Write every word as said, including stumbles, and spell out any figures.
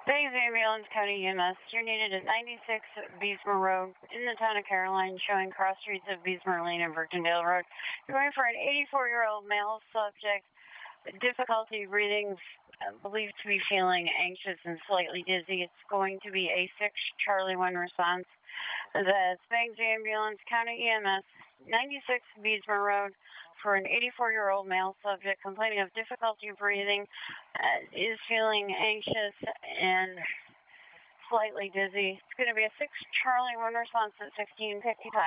Bangs Ambulance, County E M S. You're needed at ninety-six Beesmer Road in the town of Caroline, showing cross streets of Beesmer Lane and Virgindale Road. You're going for an eighty-four-year-old male subject, difficulty breathing, uh, believed to be feeling anxious and slightly dizzy. It's going to be a six Charlie one response. That's Bangs Ambulance, County E M S, ninety-six Beesmer Road, for an eighty-four-year-old male subject complaining of difficulty breathing, uh, is feeling anxious and slightly dizzy. It's going to be a six Charlie one response at fifteen fifty-five.